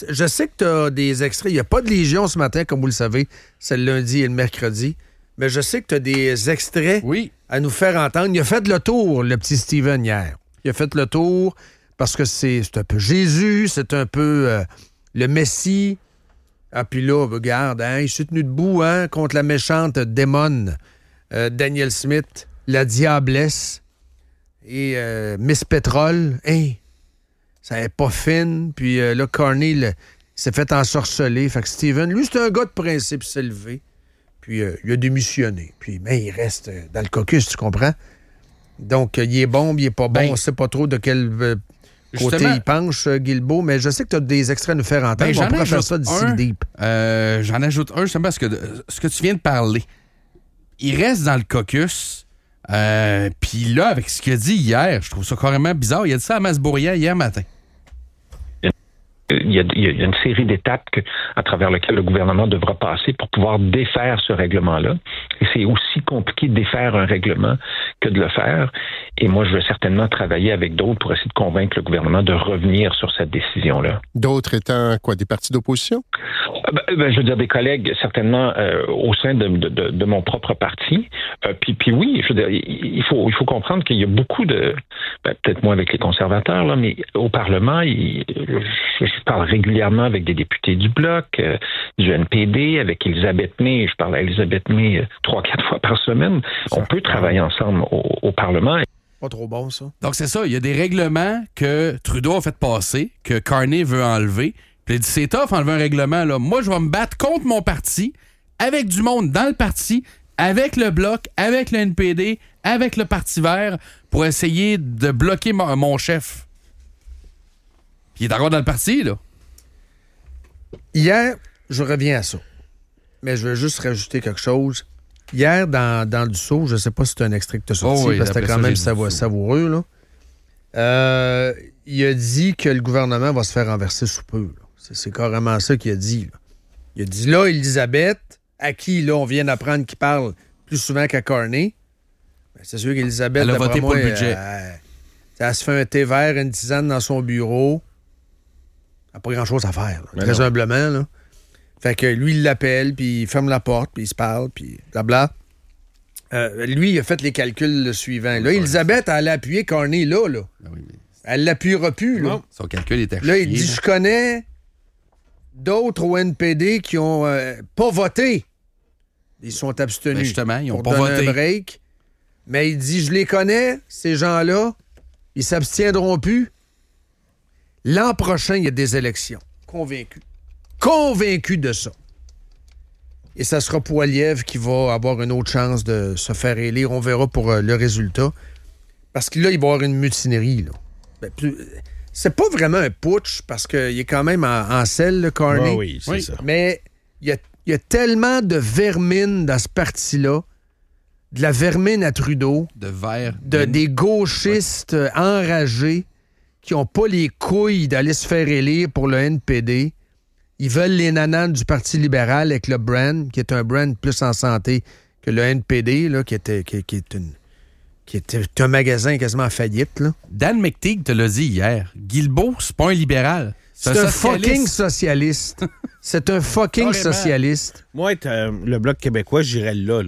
Je sais que tu as des extraits. Il n'y a pas de Légion ce matin, comme vous le savez. C'est le lundi et le mercredi. Mais je sais que tu as des extraits à nous faire entendre. Il a fait le tour, le petit Steven, hier. Il a fait le tour parce que c'est un peu Jésus, c'est un peu le Messie. Ah, puis là, regarde, il s'est tenu debout contre la méchante démone Daniel Smith, la diablesse et Miss Pétrole. Ça n'est pas fine. Puis là, Carney s'est fait ensorceler. Fait que Steven, lui, c'est un gars de principe, s'est levé. Puis il a démissionné. Mais il reste dans le caucus, tu comprends? Donc, il est bon, il est pas bon. On ne sait pas trop de quel côté il penche, Guilbeault. Mais je sais que tu as des extraits à nous faire entendre. On pourra faire ça d'ici le deep. J'en ajoute un, justement, parce que ce que tu viens de parler. Il reste dans le caucus. Puis là, avec ce qu'il a dit hier, je trouve ça carrément bizarre. Il a dit ça à Masbourian hier matin. Il y a une série d'étapes à travers lesquelles le gouvernement devra passer pour pouvoir défaire ce règlement-là. Et c'est aussi compliqué de défaire un règlement que de le faire. Et moi, je veux certainement travailler avec d'autres pour essayer de convaincre le gouvernement de revenir sur cette décision-là. D'autres étant quoi, des partis d'opposition? Je veux dire des collègues certainement au sein de mon propre parti. Puis oui, je veux dire, il faut comprendre qu'il y a beaucoup de, peut-être moins avec les conservateurs là, mais au Parlement, je parle régulièrement avec des députés du Bloc, du NPD, avec Elisabeth May. Je parle à Elisabeth May 3-4 fois par semaine. On peut travailler ensemble au Parlement. Pas trop bon, ça. Donc, c'est ça. Il y a des règlements que Trudeau a fait passer, que Carney veut enlever. Puis il dit, c'est tough enlever un règlement. Là. Moi, je vais me battre contre mon parti, avec du monde dans le parti, avec le Bloc, avec le NPD, avec le Parti vert, pour essayer de bloquer mon chef. Puis il est encore dans le parti, là. Hier, je reviens à ça. Mais je veux juste rajouter quelque chose. Hier, dans du saut, je ne sais pas si c'est un extrait que tu as sorti, parce que c'était quand même savoureux, là. Il a dit que le gouvernement va se faire renverser sous peu. Là. C'est carrément ça qu'il a dit. Là. Il a dit là, Elisabeth, à qui là, on vient d'apprendre qu'il parle plus souvent qu'à Carney. Ben, c'est sûr qu'Elisabeth, elle a voté pour le budget. Elle se fait un thé vert, une tisane dans son bureau. Elle n'a pas grand-chose à faire, là, très humblement. Là. Fait que lui, il l'appelle, puis il ferme la porte, puis il se parle, puis blabla. Lui, il a fait les calculs le suivant. Là, Elisabeth, elle a appuyé Carney là. Ben oui, mais... Elle l'appuiera plus, là. Non. Son calcul était là, il dit, je connais d'autres au NPD qui ont pas voté. Ils sont abstenus. Ben justement, ils n'ont pas donner voté. Un break. Mais il dit, je les connais, ces gens-là. Ils s'abstiendront plus. L'an prochain, il y a des élections. Convaincu de ça. Et ça sera Poilievre qui va avoir une autre chance de se faire élire. On verra pour le résultat. Parce que là, il va y avoir une mutinerie. Là. C'est pas vraiment un putsch parce qu'il est quand même en selle, le Carney. Oui, c'est ça. Mais il y a tellement de vermine dans ce parti-là. De la vermine à Trudeau. Des gauchistes enragés qui n'ont pas les couilles d'aller se faire élire pour le NPD. Ils veulent les nananes du Parti libéral avec le brand, qui est un brand plus en santé que le NPD, là, qui est un magasin quasiment en faillite. Là. Dan McTeague te l'a dit hier. Guilbeault, c'est pas un libéral. C'est un fucking socialiste. C'est un fucking socialiste. Moi, le Bloc québécois, j'irais là.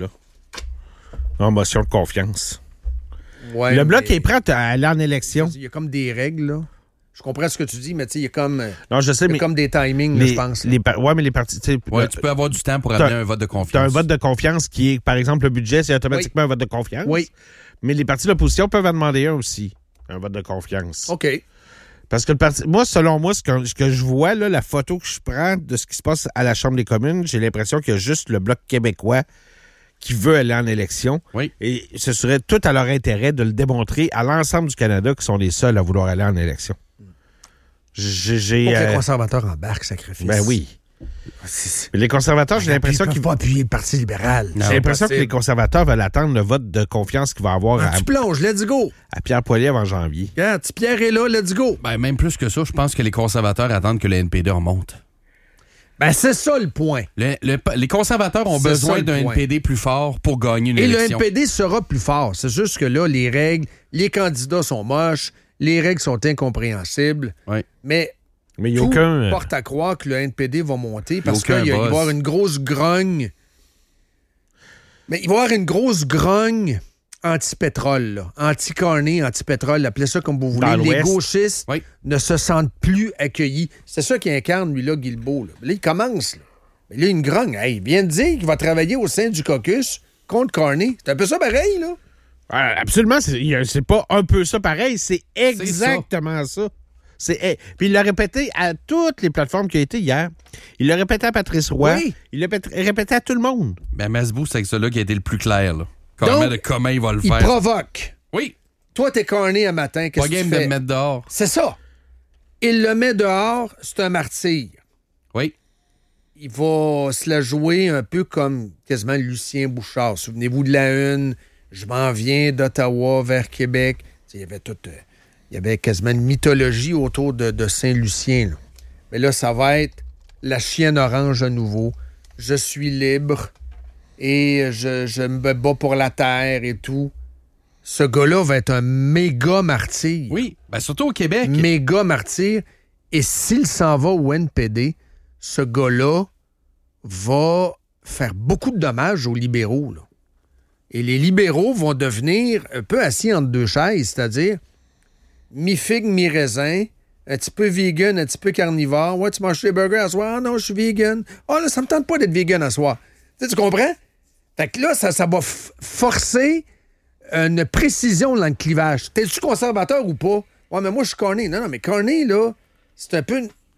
En motion de confiance. Ouais, le Bloc est prêt à aller en élection. Il y a comme des règles, là. Je comprends ce que tu dis, mais tu sais, il y a comme, non, je sais, mais comme des timings, là, je pense. Oui, mais les partis... tu peux avoir du temps pour amener un vote de confiance. Tu as un vote de confiance qui est, par exemple, le budget, c'est automatiquement un vote de confiance. Oui. Mais les partis de l'opposition peuvent en demander un aussi, un vote de confiance. OK. Parce que le parti... Moi, selon moi, ce que je vois, là, la photo que je prends de ce qui se passe à la Chambre des communes, j'ai l'impression qu'il y a juste le Bloc québécois qui veut aller en élection. Oui. Et ce serait tout à leur intérêt de le démontrer à l'ensemble du Canada qui sont les seuls à vouloir aller en élection. Pour que les conservateurs embarquent, sacrifice. Ben oui. Mais les conservateurs, j'ai l'impression qu'ils vont pas appuyer le Parti libéral. J'ai l'impression que les conservateurs veulent attendre le vote de confiance qu'il va avoir tu plonges, let's go. À Pierre Poilievre en janvier. Regarde, petit Pierre est là, let's go. Ben, même plus que ça, je pense que les conservateurs attendent que le NPD remonte. Ben, c'est ça le point. Les conservateurs ont besoin d'un NPD plus fort pour gagner une élection. Et le NPD sera plus fort. C'est juste que là, les règles, les candidats sont moches, les règles sont incompréhensibles. Oui. Mais Mais il y a tout aucun... porte à croire que le NPD va monter parce aucun qu'il va y buzz. avoir une grosse grogne. Mais il va y avoir une grosse grogne anti-pétrole, là. Anti-Carney, anti-pétrole, appelez ça comme vous voulez. Dans Les l'Ouest. gauchistes Oui. ne se sentent plus accueillis. C'est ça qui incarne, lui-là, Guilbeault. Là, il commence. Là. Mais là, une grogne. Hey, il vient de dire qu'il va travailler au sein du caucus contre Carney. C'est un peu ça pareil, là. Absolument, c'est pas un peu ça pareil, c'est exactement ça. Puis il l'a répété à toutes les plateformes qui ont été hier. Il l'a répété à Patrice Roy. Oui. Il l'a répété à tout le monde. Ben, Masbou, c'est avec ça là qui a été le plus clair. Là. Carrément de comment il va le Il faire. provoque. Oui. Toi, t'es Carney un matin. Qu'est-ce Pas que tu game de fais? le mettre dehors. C'est ça. Il le met dehors, c'est un martyr. Oui. Il va se la jouer un peu comme quasiment Lucien Bouchard. Souvenez-vous de la une. Je m'en viens d'Ottawa vers Québec. Il y avait quasiment une mythologie autour de Saint-Lucien. Là. Mais là, ça va être la chienne orange à nouveau. Je suis libre et je me bats pour la terre et tout. Ce gars-là va être un méga martyr. Oui. Ben, surtout au Québec. Méga martyr. Et s'il s'en va au NPD, ce gars-là va faire beaucoup de dommages aux libéraux. Là. Et les libéraux vont devenir un peu assis entre deux chaises, c'est-à-dire mi-figue, mi-raisin, un petit peu vegan, un petit peu carnivore. Ouais, tu manges des burgers à soir? Ah non, je suis vegan. Ah là, ça me tente pas d'être vegan à soir. Tu comprends? Fait que là, ça va forcer une précision dans le clivage. T'es-tu conservateur ou pas? Ouais, mais moi, je suis Carney. Non, mais Carney, là, c'est un peu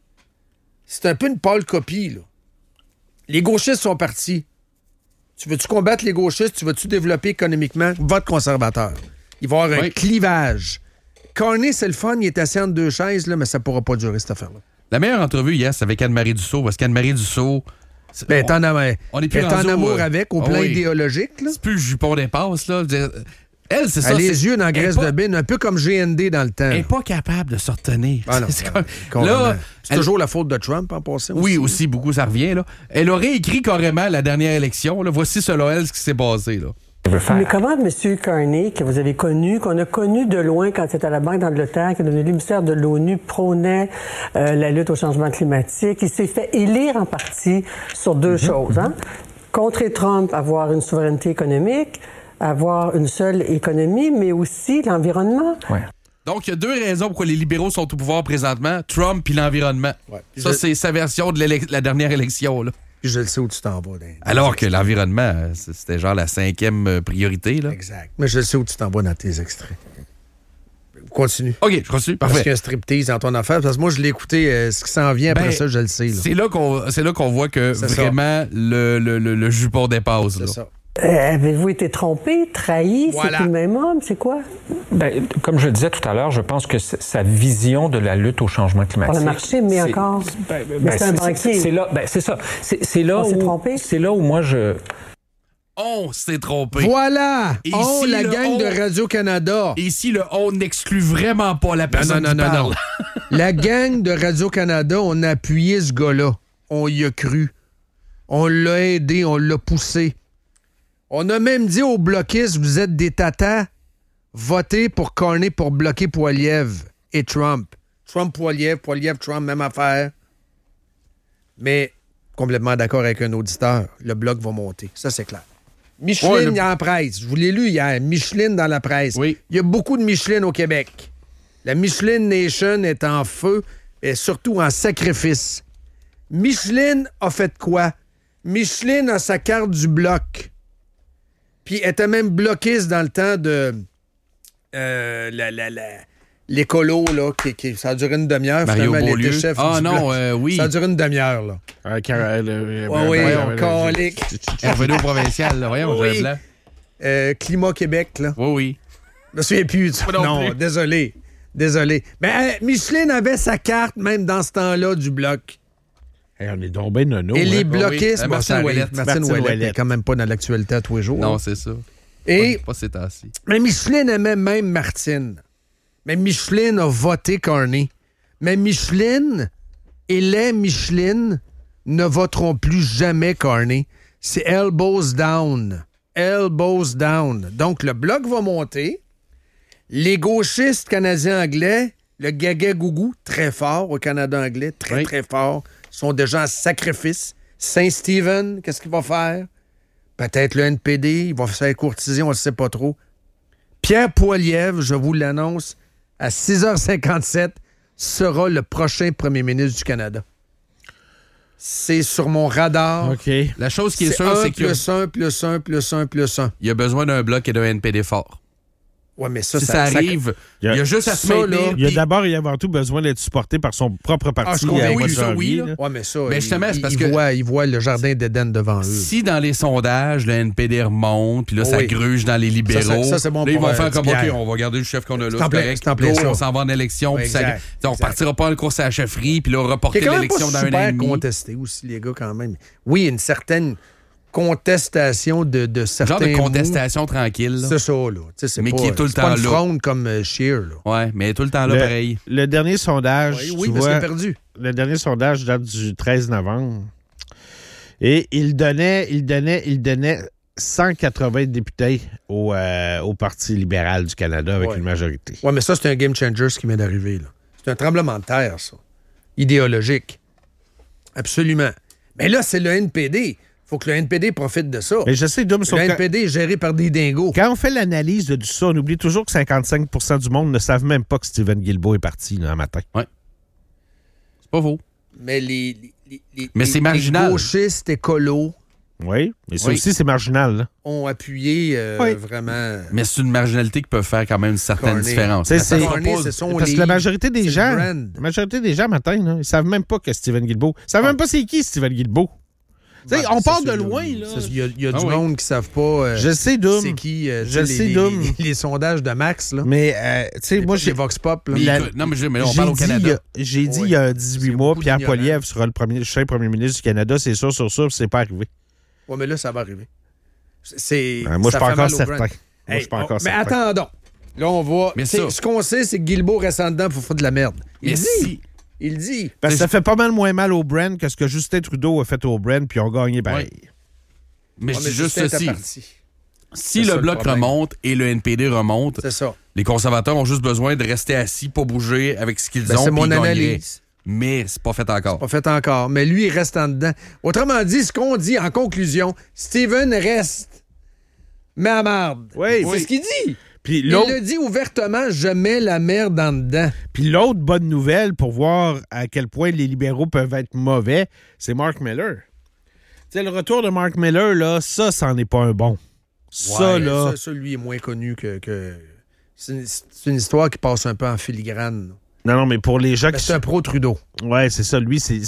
une pâle copie, là. Les gauchistes sont partis. Tu veux-tu combattre les gauchistes? Tu veux-tu développer économiquement? Vote conservateur. Il va y avoir un clivage. Carney, c'est le fun. Il est assis entre deux chaises, là, mais ça pourra pas durer, cette affaire-là. La meilleure entrevue hier, c'est avec Anne-Marie Dussault. Parce qu'Anne-Marie Dussault... Ben, on est plus en rendu amour avec, au plan idéologique. Là. C'est plus le jupon d'épasse, là. Elle, c'est ça. Elle a les yeux dans la graisse de bine, un peu comme GND dans le temps. Elle n'est pas capable de se retenir. Ah non, là, c'est toujours la faute de Trump en passant. Oui, aussi, beaucoup, ça revient. Là. Elle aurait écrit carrément la dernière élection. Là. Voici selon elle ce qui s'est passé. Là. Mais comment M. Carney, que vous avez connu, qu'on a connu de loin quand il était à la Banque d'Angleterre, qui est devenu l'émissaire de l'ONU, prônait la lutte au changement climatique, il s'est fait élire en partie sur deux choses. Hein? Contrer Trump, avoir une souveraineté économique, avoir une seule économie, mais aussi l'environnement. Ouais. Donc, il y a deux raisons pourquoi les libéraux sont au pouvoir présentement, Trump puis l'environnement. Ouais. Ça, c'est sa version de la dernière élection. Là. Puis je le sais où tu t'en vas. Alors que l'environnement, c'était genre la 5e priorité. Là. Exact. Mais je le sais où tu t'en vas dans tes extraits. Continue. OK, je continue. Parfait. Parce qu'il y a un striptease dans ton affaire. Parce que moi, je l'ai écouté. Ce qui s'en vient après ça, je le sais. Là. C'est là qu'on voit que c'est vraiment le jupon dépasse. C'est là. ça. Avez-vous été trompé, trahi? Voilà. C'est plus le même homme? C'est quoi? Ben, comme je le disais tout à l'heure, je pense que sa vision de la lutte au changement climatique... Pour le marché, mais encore... mais c'est un banquier. C'est là, c'est ça. C'est là on s'est trompé? C'est là où moi, On s'est trompé. Voilà! Et on, ici, la gang de Radio-Canada. Et ici, le on n'exclut vraiment pas la personne qui parle. La gang de Radio-Canada, on a appuyé ce gars-là. On y a cru. On l'a aidé, on l'a poussé. On a même dit aux bloquistes, vous êtes des tatas, votez pour Carney pour bloquer Poilievre et Trump. Trump, Poilievre, Trump, même affaire. Mais, complètement d'accord avec un auditeur, le bloc va monter. Ça, c'est clair. Micheline dans la presse. Je vous l'ai lu hier. Micheline dans la presse. Oui. Il y a beaucoup de Micheline au Québec. La Micheline Nation est en feu et surtout en sacrifice. Micheline a fait quoi? Micheline a sa carte du bloc. Puis elle était même bloquiste dans le temps de l'écolo, là, ça a duré une demi-heure. Mario Beaulieu. Chef du non, bloc. oui. Ça a duré une demi-heure, là. Oui, colique. Elle est revenue au provincial, là. Voyons, Oui. blanc. Climat Québec, là. Oui. Je me souviens plus. Non, désolé. Mais Micheline avait sa carte, même dans ce temps-là, du bloc. Hey, on est donc ben nono. Et les hein. bloquistes, Oui. bon, ça arrive. Ouellette. Martine Ouellette n'est quand même pas dans l'actualité à tous les jours. Non, c'est ça. Et, Pas ces temps-ci. mais Micheline aimait même Martine. Mais Micheline a voté Carney. Mais Micheline et les Micheline ne voteront plus jamais Carney. C'est elbows down. Elbows down. Donc, le bloc va monter. Les gauchistes canadiens-anglais Le Gaga-Gougou, très fort au Canada anglais, très fort. Ils sont déjà en sacrifice. Saint-Stephen, qu'est-ce qu'il va faire? Peut-être le NPD, il va se faire courtiser, on ne le sait pas trop. Pierre Poilievre, je vous l'annonce, à 6h57, sera le prochain premier ministre du Canada. C'est sur mon radar. OK. La chose qui est sûre, c'est qu'il y a besoin d'un bloc et d'un NPD fort. Ouais, mais ça, si ça arrive, il y a juste à se maintenir. Il y a d'abord et avant tout besoin d'être supporté par son propre parti. Oui, mais ça, mais justement, c'est parce que ils voient le jardin d'Éden devant eux. Si dans les sondages, le NPD remonte, puis là, ça gruge dans les libéraux, ça c'est bon, là, ils vont faire comme, Pierre. OK, on va garder le chef qu'on a là, c'est correct. On s'en va en élection, puis on partira pas en course à la chefferie, puis là, on reporter l'élection dans un an et demi. C'est contesté aussi, les gars, quand même. Oui, une certaine contestation de certains genre de contestation tranquille. Là. C'est ça, là. Mais qui est tout le temps là. C'est pas une fronde comme Scheer, là. Ouais, mais tout le temps là, pareil. Le dernier sondage, oui, parce qu'il a perdu. Le dernier sondage date du 13 novembre. Et il donnait 180 députés au Parti libéral du Canada avec une majorité. Oui, mais ça, c'est un game changer, ce qui m'est d'arriver, là. C'est un tremblement de terre, ça. Idéologique. Absolument. Mais là, c'est le NPD. Faut que le NPD profite de ça. Mais je sais, Dom, le NPD est géré par des dingos. Quand on fait l'analyse de tout ça, on oublie toujours que 55% du monde ne savent même pas que Stephen Guilbeault est parti un matin. Oui. C'est pas faux. Mais c'est marginal. Les gauchistes écolos. Oui, mais ça aussi, c'est marginal. Là. Ont appuyé vraiment. Mais c'est une marginalité qui peut faire quand même une certaine différence. Parce que la majorité des gens, matin, là, ils savent même pas que Stephen Guilbeault. Ils savent même pas c'est qui Stephen Guilbeault. On part de loin, là. Il y a du monde qui ne savent pas je sais, Doom. C'est qui les sondages de Max. Là. Mais, tu sais, moi, j'ai Vox Pop. Là. Mais on parle au Canada. J'ai dit il y a 18 mois, Pierre Poilievre sera le prochain premier ministre du Canada. C'est sûr, c'est pas arrivé. Oui, mais là, ça va arriver. Moi, je suis pas encore certain. Mais attendons. Là, on va. Ce qu'on sait, c'est que Guilbeault reste en dedans pour faire de la merde. Il dit. Parce que ça fait pas mal moins mal au brand que ce que Justin Trudeau a fait au brand, puis ils ont gagné pareil. Oui. Mais c'est juste ceci. Si le Bloc remonte et le NPD remonte, les conservateurs ont juste besoin de rester assis, pas bouger avec ce qu'ils ont. C'est mon analyse. Mais c'est pas fait encore. C'est pas fait encore. Mais lui, il reste en dedans. Autrement dit, ce qu'on dit en conclusion, Stephen reste. Mais à marde. Oui. C'est ce qu'il dit. Puis il le dit ouvertement, je mets la merde en dedans. Puis l'autre bonne nouvelle pour voir à quel point les libéraux peuvent être mauvais, c'est Mark Miller. Tu sais, le retour de Mark Miller, là, ça c'en est pas un bon. Ça, lui, est moins connu que... C'est une histoire qui passe un peu en filigrane. Non, mais pour les gens c'est un pro-Trudeau. Ouais, c'est ça. Lui, c'est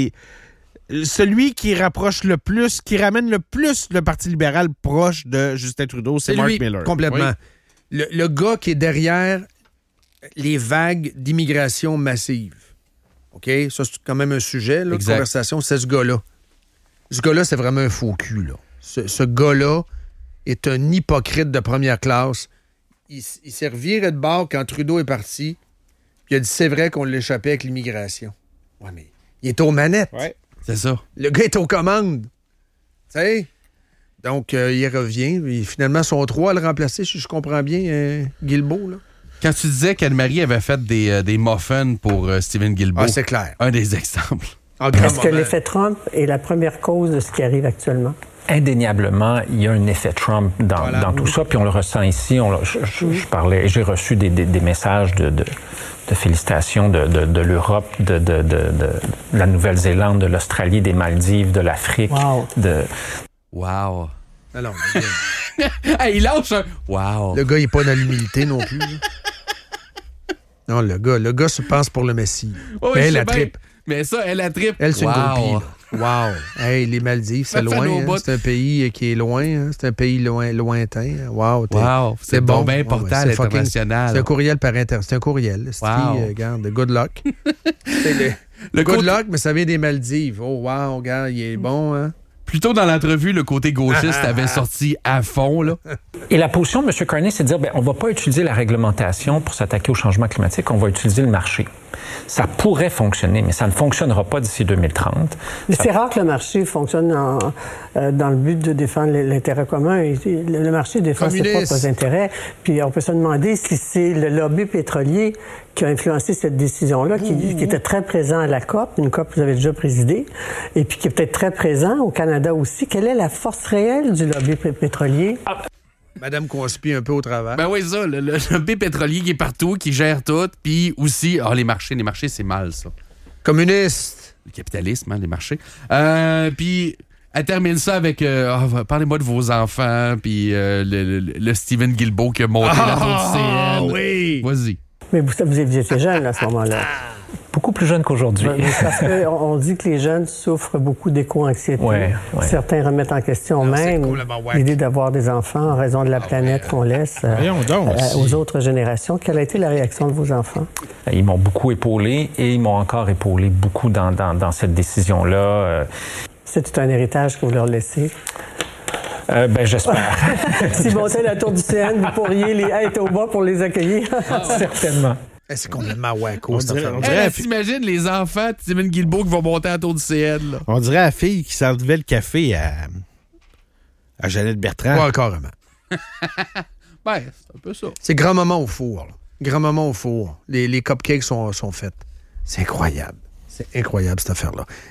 celui qui rapproche le plus, qui ramène le plus le Parti libéral proche de Justin Trudeau, c'est Mark Miller. Complètement. Oui. Le gars qui est derrière les vagues d'immigration massive. OK? Ça, c'est quand même un sujet de conversation. C'est ce gars-là. Ce gars-là, c'est vraiment un faux cul. Là. Ce gars-là est un hypocrite de première classe. Il s'est reviré de bord quand Trudeau est parti. Puis il a dit, c'est vrai qu'on l'échappait avec l'immigration. Ouais, mais il est aux manettes. Ouais, c'est ça. Le gars est aux commandes. Tu sais? Donc, il revient. Et finalement, sont trois à le remplacer, si je comprends bien, Guilbeault. Là. Quand tu disais qu'Anne-Marie avait fait des muffins pour Stephen Guilbeault, c'est clair. Un des exemples. Est-ce que l'effet Trump est la première cause de ce qui arrive actuellement? Indéniablement, il y a un effet Trump dans tout ça, puis on le ressent ici. Je parlais, j'ai reçu des messages de félicitations de l'Europe, de la Nouvelle-Zélande, de l'Australie, des Maldives, de l'Afrique. Wow. Alors, il lâche un wow. Le gars, il n'est pas dans l'humilité non plus. Non, le gars se passe pour le Messie. Oui, elle la tripe. Mais ça, elle la tripe. Elle, c'est une groupie. Wow. Hey, les Maldives, c'est loin. Hein? C'est un pays qui est loin. Hein? C'est un pays lointain. Wow. C'est bon. Bien important à l'international. C'est un courriel par internet. C'est un courriel. Regarde, good luck. Le good luck, mais ça vient des Maldives. Oh, wow, regarde, il est bon, hein? Plus tôt dans l'entrevue, le côté gauchiste avait sorti à fond, là. Et la position de M. Carney, c'est de dire, on ne va pas utiliser la réglementation pour s'attaquer au changement climatique, on va utiliser le marché. Ça pourrait fonctionner, mais ça ne fonctionnera pas d'ici 2030. Mais c'est rare que le marché fonctionne dans le but de défendre l'intérêt commun. Le marché défend ses propres intérêts. Puis on peut se demander si c'est le lobby pétrolier qui a influencé cette décision-là, qui était très présent à la COP, une COP que vous avez déjà présidée, et puis qui est peut-être très présent au Canada aussi. Quelle est la force réelle du lobby pétrolier? Madame Conspi un peu au travers. Ben oui, ça, le lobby pétrolier qui est partout, qui gère tout, puis aussi, les marchés, c'est mal, ça. Communiste. Le capitalisme, les marchés. Puis, elle termine ça avec parlez-moi de vos enfants, puis le Steven Guilbeault qui a monté la tour du CN. Oui. Vas-y. Mais vous étiez jeune à ce moment-là. Beaucoup plus jeune qu'aujourd'hui. Parce qu'on dit que les jeunes souffrent beaucoup d'éco-anxiété. Ouais. Certains remettent en question même l'idée d'avoir des enfants en raison de la planète qu'on laisse aux autres générations. Quelle a été la réaction de vos enfants? Ils m'ont beaucoup épaulé et ils m'ont encore épaulé beaucoup dans cette décision-là. C'est un héritage que vous leur laissez? J'espère. S'ils montaient la tour du CN, vous pourriez être au bas pour les accueillir. Certainement. C'est complètement wacko, cette affaire. T'imagines les enfants de Steven Guilbeault qui vont monter à la tour du CN, là. On dirait la fille qui servait le café à Jeannette Bertrand. Ouais, carrément. C'est un peu ça. C'est grand-maman au four, là. Grand-maman au four. Les cupcakes sont faits. C'est incroyable. C'est incroyable, cette affaire-là.